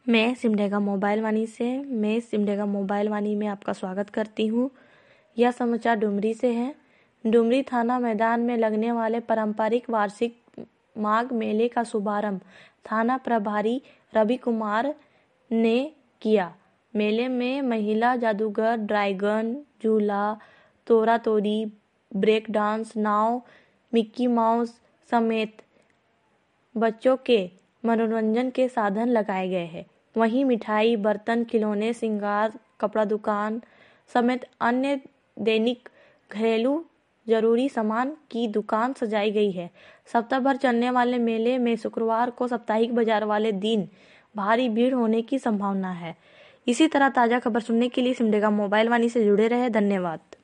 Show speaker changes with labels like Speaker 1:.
Speaker 1: मैं सिमडेगा मोबाइल वाणी में आपका स्वागत करती हूँ। यह समाचार डुमरी से है। डुमरी थाना मैदान में लगने वाले पारंपरिक वार्षिक माघ मेले का शुभारंभ थाना प्रभारी रवि कुमार ने किया। मेले में महिला जादूगर, ड्रैगन झूला, तोरा तोरी, ब्रेक डांस, नाव, मिक्की माउस समेत बच्चों के मनोरंजन के साधन लगाए गए हैं। वहीं मिठाई, बर्तन, खिलौने, श्रृंगार, कपड़ा दुकान समेत अन्य दैनिक घरेलू जरूरी सामान की दुकान सजाई गई है। सप्ताह भर चलने वाले मेले में शुक्रवार को साप्ताहिक बाजार वाले दिन भारी भीड़ होने की संभावना है। इसी तरह ताज़ा खबर सुनने के लिए सिमडेगा मोबाइल वाणी से जुड़े रहे। धन्यवाद।